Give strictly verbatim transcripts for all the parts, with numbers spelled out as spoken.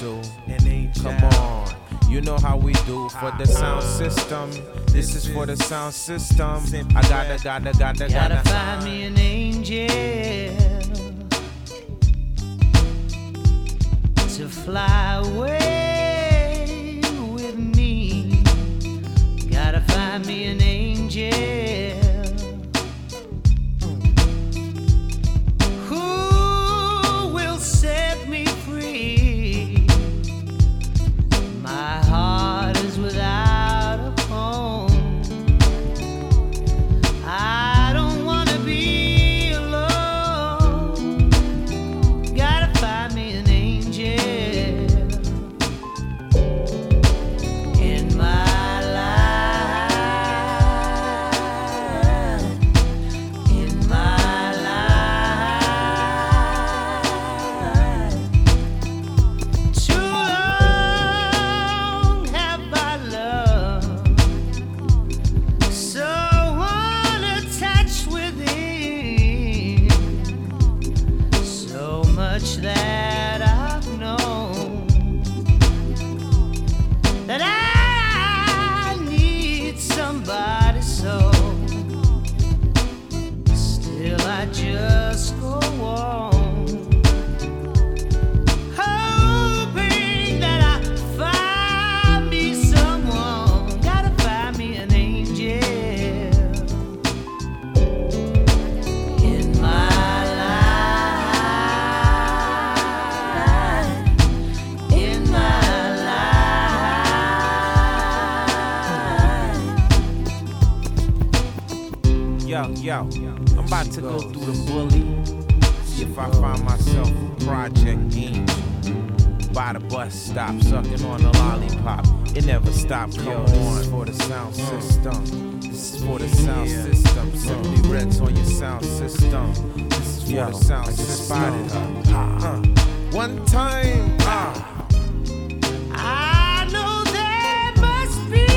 Too. Come on, you know how we do for the sound system. This is for the sound system. I gotta, gotta, gotta, gotta, gotta find me an angel to fly away with me. Gotta find me an angel who will set me free. My heart is without a home. I don't wanna be alone. Gotta find me an angel in my life, in my life. Too long have I loved someone attached within, so much that I've known that I need somebody, so still I just go on, hoping that I find me someone. Gotta find me an angel in my life, in my life. Yo, yo, I'm about to go through the bully. See if I find myself a Project Angel. By the bus stop, sucking on a lollipop. It never stops, yo. This is for the sound system. This is for the sound system. Simply Reds on your sound system. This is for the sound system. Uh, One time, ah. I know there must be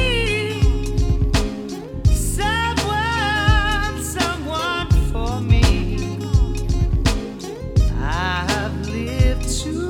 someone, someone for me. I have lived too